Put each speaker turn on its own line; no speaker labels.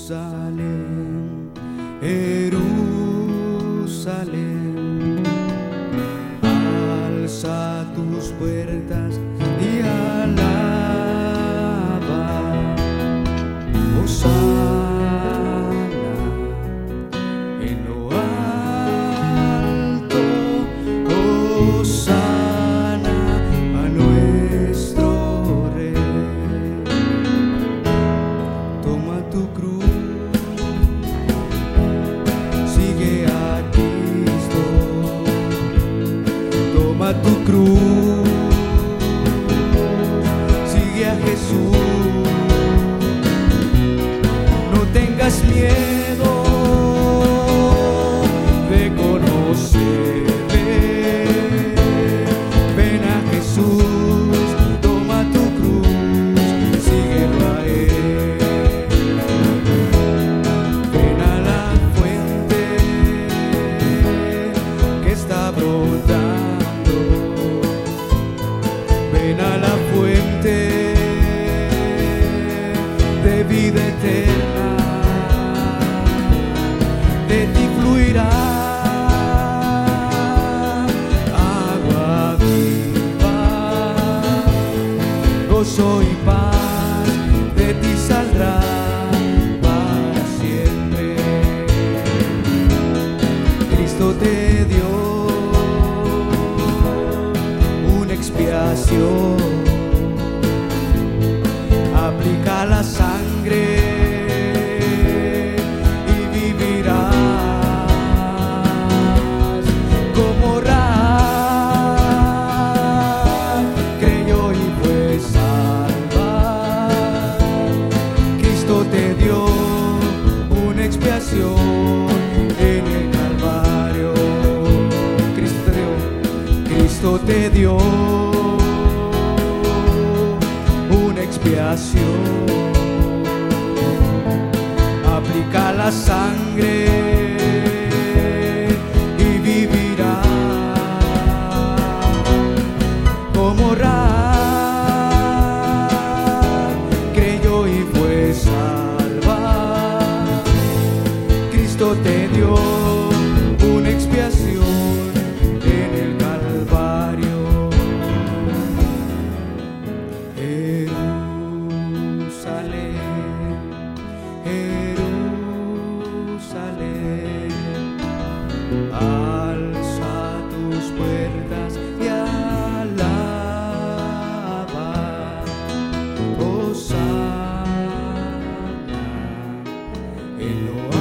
Jerusalén, Jerusalén, alza tus puertas y alaba, hosana en lo alto, hosana a nuestro Rey. Toma tu cruz, sigue a Cristo. Toma tu cruz, sigue a Jesús. No tengas miedo de conocerle. Ven a Jesús, toma tu cruz, síguelo a Él. Ven a la fuente que está brotando. Ven a la fuente de vida eterna. De ti fluirá agua viva, gozo y paz, de ti saldrá para siempre. Cristo te dio una expiación, aplica la sangre y vivirás como Rahab, creyó y fue salva. Cristo te dio una expiación en el Calvario. Cristo te dio una expiación, aplica la sangre y vivirás como Rahab, creyó y fue salva. Cristo te dio una expiación en el Calvario. Jerusalén, Jerusalén, alza tus puertas y alaba, hosana en lo